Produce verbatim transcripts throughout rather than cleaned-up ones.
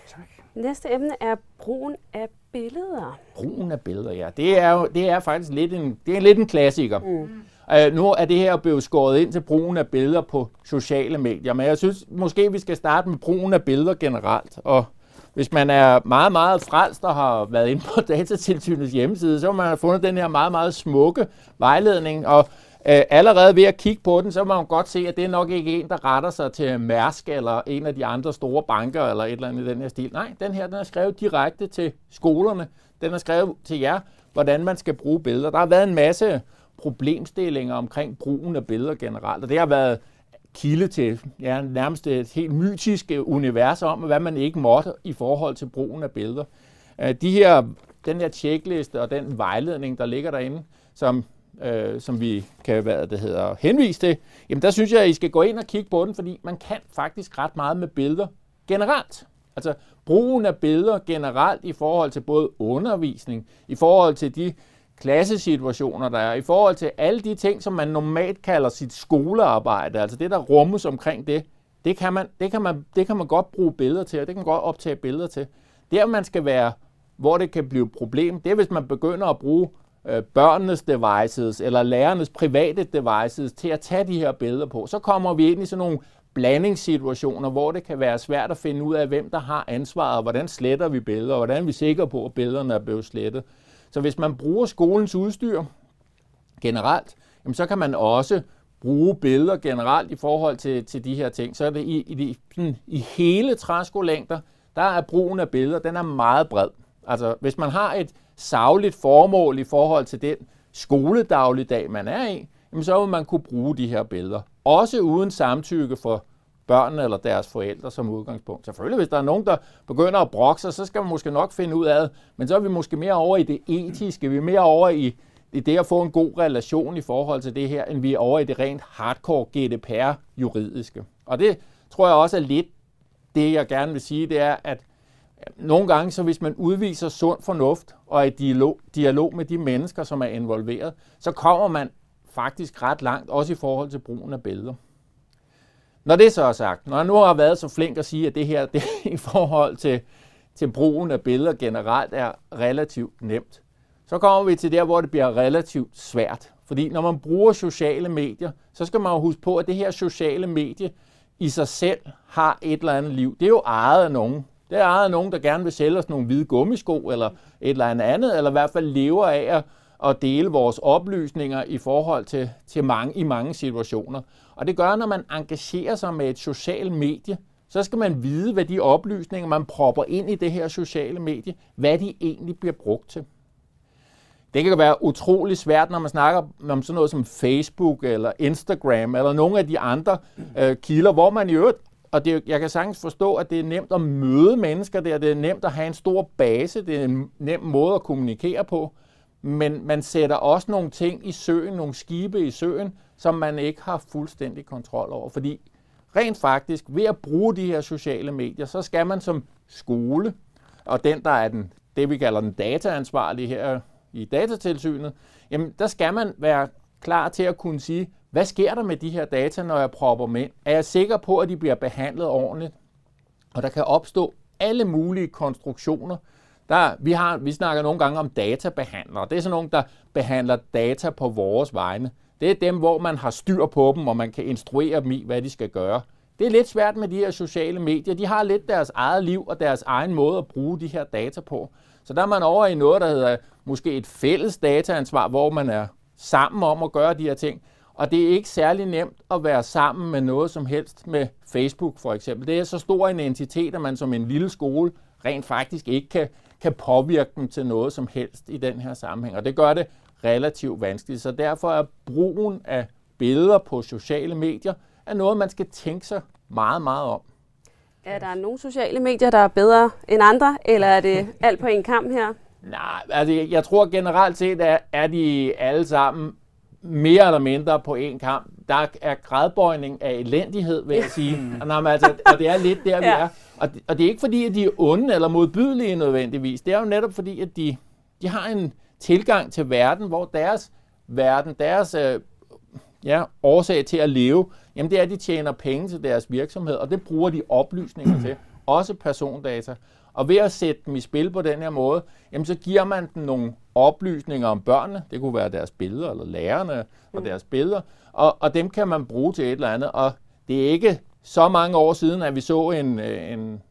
Tak. Næste emne er brugen af billeder. Brugen af billeder, ja. Det er jo det er faktisk lidt en, det er lidt en klassiker. Mm. Uh, nu er det her blevet skåret ind til brugen af billeder på sociale medier, men jeg synes måske, vi skal starte med brugen af billeder generelt. Og hvis man er meget, meget frelst og har været inde på Datatilsynets hjemmeside, så har man fundet den her meget, meget smukke vejledning, og øh, allerede ved at kigge på den, så må man godt se, at det er nok ikke en, der retter sig til Mærsk eller en af de andre store banker eller et eller andet i den her stil. Nej, den her den er skrevet direkte til skolerne. Den er skrevet til jer, hvordan man skal bruge billeder. Der har været en masse problemstillinger omkring brugen af billeder generelt, og det har været kilde til ja, nærmest et helt mytisk univers om, hvad man ikke måtte i forhold til brugen af billeder. De her, den her checkliste og den vejledning, der ligger derinde, som, øh, som vi kan hvad det hedder, henvise til, jamen der synes jeg, at I skal gå ind og kigge på den, fordi man kan faktisk ret meget med billeder generelt. Altså brugen af billeder generelt i forhold til både undervisning, i forhold til de klassesituationer, der er, i forhold til alle de ting, som man normalt kalder sit skolearbejde, altså det, der rummes omkring det, det kan man, det kan man, det kan man godt bruge billeder til, og det kan man godt optage billeder til. Der, man skal være, hvor det kan blive et problem, det er, hvis man begynder at bruge øh, børnenes devices, eller lærernes private devices, til at tage de her billeder på. Så kommer vi ind i sådan nogle blandingssituationer, hvor det kan være svært at finde ud af, hvem der har ansvaret, og hvordan sletter vi billeder, og hvordan er vi sikre på, at billederne er blevet slettet. Så hvis man bruger skolens udstyr generelt, jamen så kan man også bruge billeder generelt i forhold til, til de her ting. Så er det i, i, sådan, i hele træskolængder, der er brugen af billeder, den er meget bred. Altså hvis man har et sagligt formål i forhold til den skoledagligdag, man er i, jamen så vil man kunne bruge de her billeder. Også uden samtykke for børnene eller deres forældre som udgangspunkt. Selvfølgelig, hvis der er nogen, der begynder at brokke sig, så skal man måske nok finde ud af det, men så er vi måske mere over i det etiske, vi er mere over i, i det at få en god relation i forhold til det her, end vi er over i det rent hardcore G D P R-juridiske. Og det tror jeg også er lidt det, jeg gerne vil sige, det er, at nogle gange, så hvis man udviser sund fornuft og er i dialog, dialog med de mennesker, som er involveret, så kommer man faktisk ret langt, også i forhold til brugen af billeder. Når det så er sagt, når jeg nu har været så flink at sige, at det her det, i forhold til, til brugen af billeder generelt er relativt nemt, så kommer vi til der, hvor det bliver relativt svært. Fordi når man bruger sociale medier, så skal man jo huske på, at det her sociale medie i sig selv har et eller andet liv. Det er jo ejet af nogen. Det er ejet af nogen, der gerne vil sælge os nogle hvide gummisko eller et eller andet, eller i hvert fald lever af at og dele vores oplysninger i forhold til, til mange, i mange situationer. Og det gør, når man engagerer sig med et socialt medie, så skal man vide, hvad de oplysninger, man propper ind i det her sociale medie, hvad de egentlig bliver brugt til. Det kan være utrolig svært, når man snakker om sådan noget som Facebook eller Instagram eller nogle af de andre øh, kilder, hvor man i øvrigt, og det, jeg kan sagtens forstå, at det er nemt at møde mennesker der, det er nemt at have en stor base, det er en nem måde at kommunikere på, men man sætter også nogle ting i søen, nogle skibe i søen, som man ikke har fuldstændig kontrol over. Fordi rent faktisk, ved at bruge de her sociale medier, så skal man som skole, og den, der er den, det vi kalder den dataansvarlige her i Datatilsynet, jamen der skal man være klar til at kunne sige, hvad sker der med de her data, når jeg propper dem ind? Er jeg sikker på, at de bliver behandlet ordentligt? Og der kan opstå alle mulige konstruktioner. Der, vi, har, vi snakker nogle gange om databehandlere. Det er sådan nogle, der behandler data på vores vegne. Det er dem, hvor man har styr på dem, og man kan instruere dem i, hvad de skal gøre. Det er lidt svært med de her sociale medier. De har lidt deres eget liv og deres egen måde at bruge de her data på. Så der er man over i noget, der hedder måske et fælles dataansvar, hvor man er sammen om at gøre de her ting. Og det er ikke særlig nemt at være sammen med noget som helst med Facebook for eksempel. Det er så stor en entitet, at man som en lille skole rent faktisk ikke kan, kan påvirke dem til noget som helst i den her sammenhæng. Og det gør det relativt vanskeligt. Så derfor er brugen af billeder på sociale medier er noget, man skal tænke sig meget, meget om. Er der nogle sociale medier, der er bedre end andre, eller er det alt på en kamp her? Nej, altså jeg tror generelt set, at er de alle sammen mere eller mindre på en kamp. Der er gradbøjning af elendighed, vil jeg sige. Og, altså, og det er lidt der, vi ja. er. Og det, og det er ikke fordi, at de er onde eller modbydelige nødvendigvis. Det er jo netop fordi, at de, de har en tilgang til verden, hvor deres verden, deres øh, ja, årsag til at leve, jamen det er, at de tjener penge til deres virksomhed, og det bruger de oplysninger til. Også persondata. Og ved at sætte dem i spil på den her måde, jamen så giver man dem nogle oplysninger om børnene. Det kunne være deres billeder, eller lærerne og deres billeder. Og, og dem kan man bruge til et eller andet. Og det er ikke så mange år siden, at vi så en, en,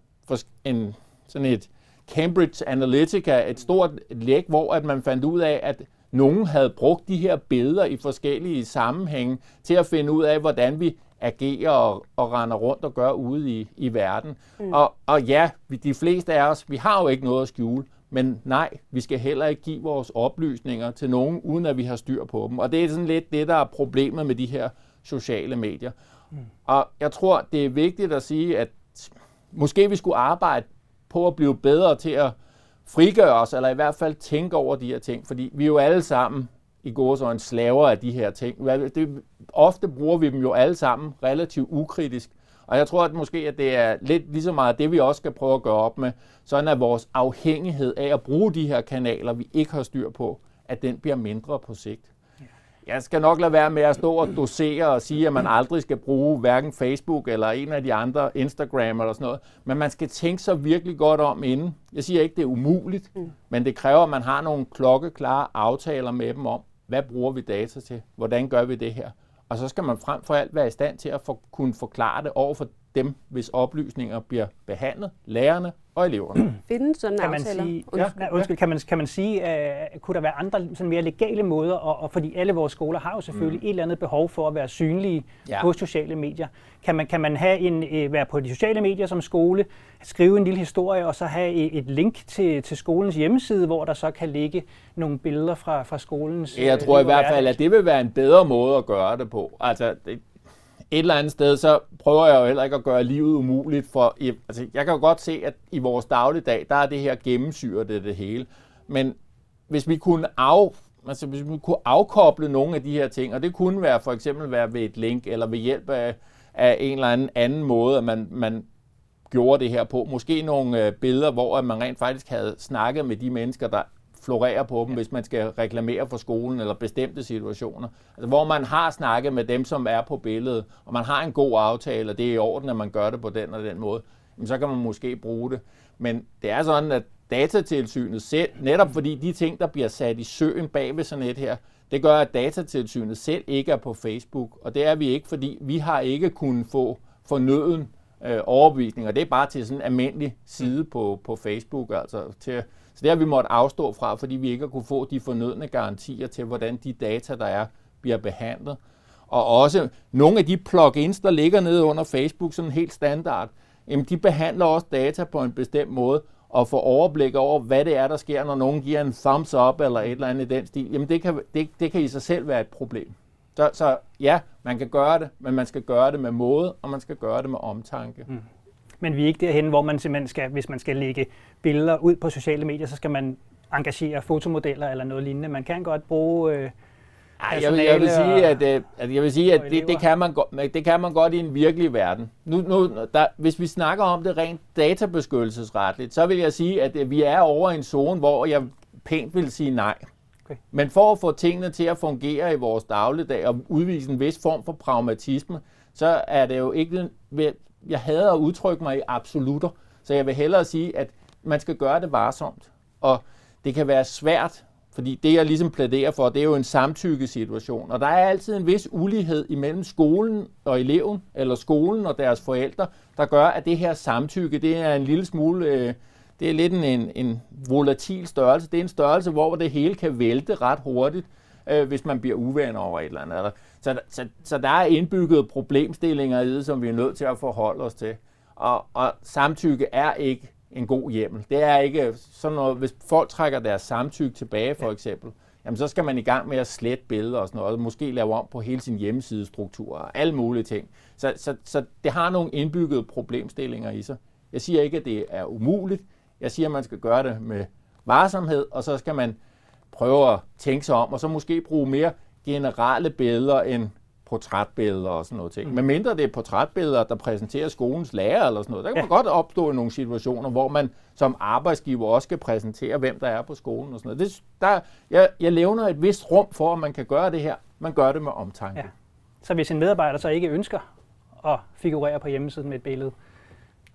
en sådan et Cambridge Analytica, et stort læk, hvor at man fandt ud af, at nogen havde brugt de her billeder i forskellige sammenhænge til at finde ud af, hvordan vi agerer og, og render rundt og gør ude i, i verden. Mm. Og, og ja, vi, de fleste af os, vi har jo ikke noget at skjule, men nej, vi skal heller ikke give vores oplysninger til nogen, uden at vi har styr på dem. Og det er sådan lidt det, der er problemet med de her sociale medier. Mm. Og jeg tror, det er vigtigt at sige, at måske vi skulle arbejde på at blive bedre til at frigøre os, eller i hvert fald tænke over de her ting, fordi vi er jo alle sammen i gåseøjne slaver af de her ting. Det, ofte bruger vi dem jo alle sammen relativt ukritisk, og jeg tror at måske, at det er lidt lige så meget det, vi også skal prøve at gøre op med, sådan at vores afhængighed af at bruge de her kanaler, vi ikke har styr på, at den bliver mindre på sigt. Jeg skal nok lade være med at stå og dosere og sige, at man aldrig skal bruge hverken Facebook eller en af de andre, Instagram eller sådan noget. Men man skal tænke sig virkelig godt om inden. Jeg siger ikke, det er umuligt, mm. men det kræver, at man har nogle klokkeklare aftaler med dem om, hvad bruger vi data til? Hvordan gør vi det her? Og så skal man frem for alt være i stand til at for, kunne forklare det over for dem, hvis oplysninger bliver behandlet, lærerne og eleverne. Findes sådan kan man aftaler? sige, ja, ja, undskyld, kan man, kan man sige, uh, kunne der være andre sådan mere legale måder, og, og fordi alle vores skoler har jo selvfølgelig mm. et eller andet behov for at være synlige ja. på sociale medier. Kan man, kan man have en, uh, være på de sociale medier som skole, skrive en lille historie, og så have et, et link til, til skolens hjemmeside, hvor der så kan ligge nogle billeder fra, fra skolens... Jeg tror i hvert fald, at det vil være en bedre måde at gøre det på. Altså, det, et eller andet sted, så prøver jeg jo heller ikke at gøre livet umuligt for... Altså, jeg kan jo godt se, at i vores dagligdag, der er det her gennemsyret det, det hele. Men hvis vi kunne af, altså, hvis vi kunne afkoble nogle af de her ting, og det kunne være for eksempel være ved et link, eller ved hjælp af, af en eller anden anden måde, at man, man gjorde det her på. Måske nogle øh, billeder, hvor man rent faktisk havde snakket med de mennesker, der florerer på dem, ja. hvis man skal reklamere for skolen eller bestemte situationer. Altså, hvor man har snakket med dem, som er på billedet, og man har en god aftale, og det er i orden, at man gør det på den og den måde, jamen, så kan man måske bruge det. Men det er sådan, at Datatilsynet selv, netop fordi de ting, der bliver sat i søen bag ved sådan et her, det gør, at Datatilsynet selv ikke er på Facebook, og det er vi ikke, fordi vi har ikke kunnet få fornøden øh, overbevisning, og det er bare til sådan en almindelig side på, på Facebook, altså til. Så det har vi måttet afstå fra, fordi vi ikke har kunne få de fornødne garantier til, hvordan de data, der er, bliver behandlet. Og også nogle af de plugins, der ligger nede under Facebook, sådan helt standard, jamen de behandler også data på en bestemt måde, og får overblik over, hvad det er, der sker, når nogen giver en thumbs up eller et eller andet i den stil. Jamen det kan, det, det kan i sig selv være et problem. Så, så ja, man kan gøre det, men man skal gøre det med måde, og man skal gøre det med omtanke. Mm. Men vi er ikke derhen, hvor man simpelthen skal, hvis man skal lægge billeder ud på sociale medier, så skal man engagere fotomodeller eller noget lignende. Man kan godt bruge øh, Ej, jeg, vil, jeg vil sige, at, at, jeg vil sige, at det, det, kan man godt, det kan man godt i en virkelig verden. Nu, nu, der, hvis vi snakker om det rent databeskyttelsesretligt, så vil jeg sige, at vi er over i en zone, hvor jeg pænt vil sige nej. Okay. Men for at få tingene til at fungere i vores dagligdag og udvise en vis form for pragmatisme, så er det jo ikke... Jeg hader at udtrykke mig i absolutter, så jeg vil hellere sige, at man skal gøre det varsomt. Og det kan være svært, fordi det, jeg ligesom plæderer for, det er jo en samtykkesituation. Og der er altid en vis ulighed imellem skolen og eleven, eller skolen og deres forældre, der gør, at det her samtykke, det er en lille smule, øh, det er lidt en, en volatil størrelse. Det er en størrelse, hvor det hele kan vælte ret hurtigt, øh, hvis man bliver uvenner over et eller andet. Så, så, så der er indbygget problemstillinger i det, som vi er nødt til at forholde os til. Og, og samtykke er ikke en god hjemmel. Det er ikke sådan noget, hvis folk trækker deres samtykke tilbage for eksempel, jamen så skal man i gang med at slette billeder og sådan noget, og måske lave om på hele sin hjemmesidestruktur og alle mulige ting. Så, så, så det har nogle indbyggede problemstillinger i sig. Jeg siger ikke, at det er umuligt. Jeg siger, at man skal gøre det med varsomhed, og så skal man prøve at tænke sig om, og så måske bruge mere generelle billeder end portrætbilleder og sådan noget ting. Mm. Men mindre det er portrætbilleder, der præsenterer skolens lærer eller sådan noget, der kan man ja. godt opstå i nogle situationer, hvor man som arbejdsgiver også skal præsentere, hvem der er på skolen og sådan noget. Det, der, jeg, jeg levner et vist rum for, at man kan gøre det her. Man gør det med omtanke. Ja. Så hvis en medarbejder så ikke ønsker at figurere på hjemmesiden med et billede,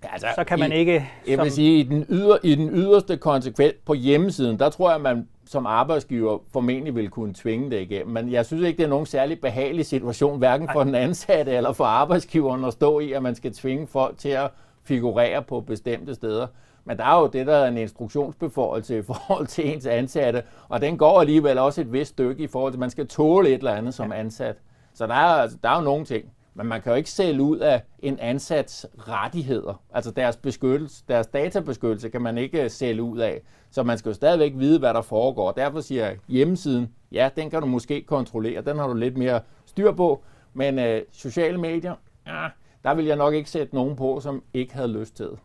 altså, så kan man i, ikke... Jeg vil sige, i den, yder, i den yderste konsekvens på hjemmesiden, der tror jeg, at man som arbejdsgiver formentlig vil kunne tvinge det igennem. Men jeg synes ikke, det er nogen særlig behagelig situation, hverken for den ansatte eller for arbejdsgiveren at stå i, at man skal tvinge folk til at figurere på bestemte steder. Men der er jo det, der er en instruktionsbeføjelse i forhold til ens ansatte, og den går alligevel også et vist stykke i forhold til, at man skal tåle et eller andet som ansat. Så der er, altså, der er jo nogle ting, men man kan jo ikke sælge ud af en ansats rettigheder. Altså deres beskyttelse, deres databeskyttelse kan man ikke sælge ud af. Så man skal jo stadigvæk vide, hvad der foregår. Derfor siger jeg, hjemmesiden, ja, den kan du måske kontrollere, den har du lidt mere styr på, men øh, sociale medier, ja, der vil jeg nok ikke sætte nogen på, som ikke havde lyst til det.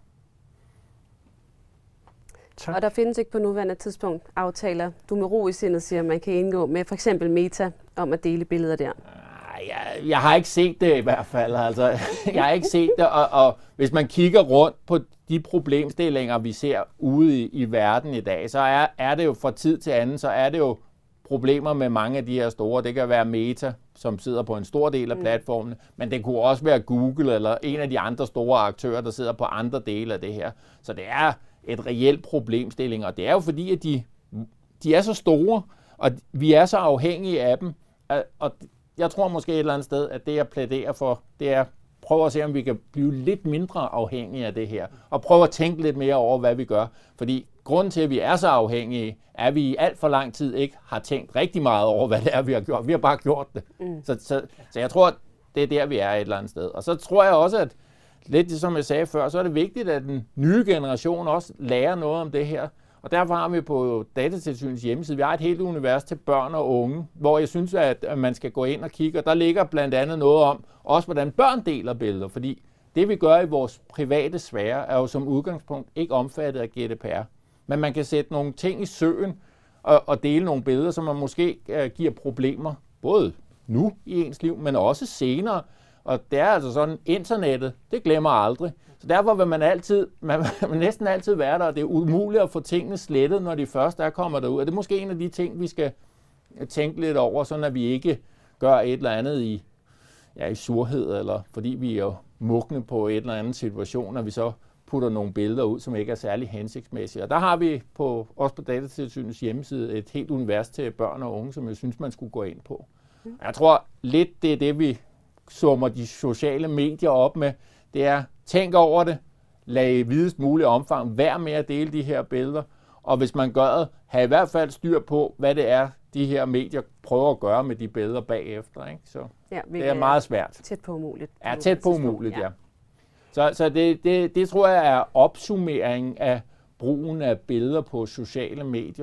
Tak. Og der findes ikke på nuværende tidspunkt aftaler, du med ro i sindet siger, man kan indgå med for eksempel Meta om at dele billeder der? Jeg, jeg har ikke set det i hvert fald. Altså, jeg har ikke set det, og, og hvis man kigger rundt på de problemstillinger, vi ser ude i, i verden i dag, så er, er det jo fra tid til anden, så er det jo problemer med mange af de her store. Det kan være Meta, som sidder på en stor del af platformene, mm. men det kunne også være Google eller en af de andre store aktører, der sidder på andre dele af det her. Så det er et reelt problemstilling, og det er jo fordi, at de, de er så store, og vi er så afhængige af dem, og jeg tror måske et eller andet sted, at det jeg plæderer for, det er prøve at se, om vi kan blive lidt mindre afhængige af det her, og prøve at tænke lidt mere over, hvad vi gør. Fordi grunden til, at vi er så afhængige, er, at vi i alt for lang tid ikke har tænkt rigtig meget over, hvad det er, vi har gjort. Vi har bare gjort det. Mm. Så, så, så jeg tror, at det er der, vi er et eller andet sted. Og så tror jeg også, at lidt som jeg sagde før, så er det vigtigt, at den nye generation også lærer noget om det her. Og derfor har vi på Datatilsynets hjemmeside, vi har et helt univers til børn og unge, hvor jeg synes, at man skal gå ind og kigge. Og der ligger blandt andet noget om, også hvordan børn deler billeder. Fordi det vi gør i vores private sfære, er jo som udgangspunkt ikke omfattet af G D P R. Men man kan sætte nogle ting i søen og, og dele nogle billeder, som man måske uh, giver problemer, både nu i ens liv, men også senere. Og det er altså sådan, internettet, det glemmer aldrig. Så derfor vil man altid, man vil næsten altid være der, og det er umuligt at få tingene slettet, når de først er kommet derud. Og det er måske en af de ting, vi skal tænke lidt over, så at vi ikke gør et eller andet i, ja, i surhed, eller fordi vi er jo mugne på et eller andet situation, og vi så putter nogle billeder ud, som ikke er særlig hensigtsmæssige. Og der har vi på, også på Datatilsynets hjemmeside et helt univers til børn og unge, som jeg synes, man skulle gå ind på. Jeg tror lidt, det er det, vi summer de sociale medier op med. Det er, tænk over det, lad i videst mulig omfang være med at dele de her billeder, og hvis man gør det, have i hvert fald styr på, hvad det er, de her medier prøver at gøre med de billeder bagefter. Ikke? Så ja, det er meget svært. Tæt på umuligt. Ja, tæt på umuligt, ja. ja. Så, så det, det, det tror jeg er opsummeringen af brugen af billeder på sociale medier.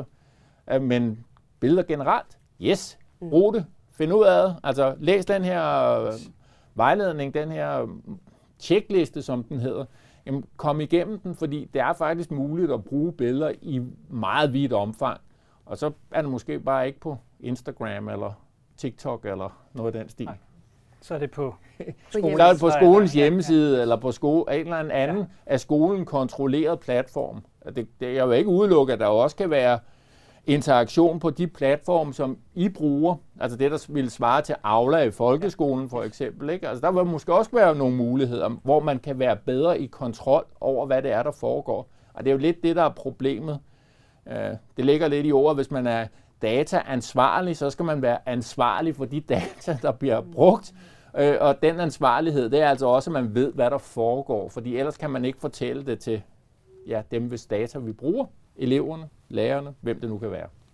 Men billeder generelt, yes, brug det, find ud af det. Altså læs den her vejledning, den her checkliste, som den hedder. Jamen, kom igennem den, fordi det er faktisk muligt at bruge billeder i meget vidt omfang. Og så er det måske bare ikke på Instagram eller TikTok eller noget af den stil. Nej. Så er det på skolen. Så er det på skolens hjemmeside, ja, ja. eller på sko- en eller anden ja. af skolen kontrolleret platform. Det, det, jeg vil ikke udelukke, at der også kan være interaktion på de platforme, som I bruger. Altså det, der vil svare til Aula i folkeskolen for eksempel. Ikke? Altså der vil måske også være nogle muligheder, hvor man kan være bedre i kontrol over, hvad det er, der foregår. Og det er jo lidt det, der er problemet. Det ligger lidt i ordet, hvis man er dataansvarlig, så skal man være ansvarlig for de data, der bliver brugt. Og den ansvarlighed, det er altså også, at man ved, hvad der foregår. Fordi ellers kan man ikke fortælle det til ja, dem, hvis data vi bruger. Eleverne, lærerne, hvem det nu kan være.